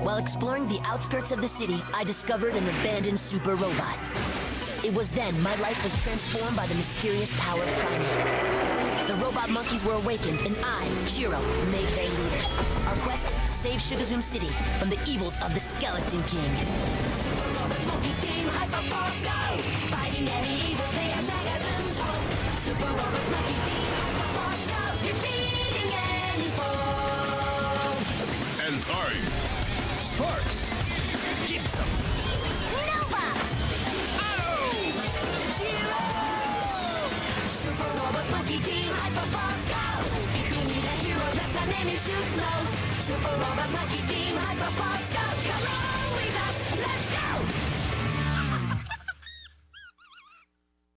While exploring the outskirts of the city, I discovered an abandoned super robot. It was then my life was transformed by the mysterious power of Primate. The robot monkeys were awakened, and I, Shiro, made their leader. Our quest, save Sugazoom City from the evils of the Skeleton King. Super Robot Monkey Team, Hyperforce Go! Fighting any evil, they are Shagazoom's home. Super Robot Monkey Team, Hyperforce Go! Defeating any foe! And time. Sparks. Gibson. Nova! Zero! Super Robot Monkey Team, Hyperforce Go! If you need a hero, that's our name, you should know. Super Robot Monkey Team, Hyperforce Go! Come on with us, let's go!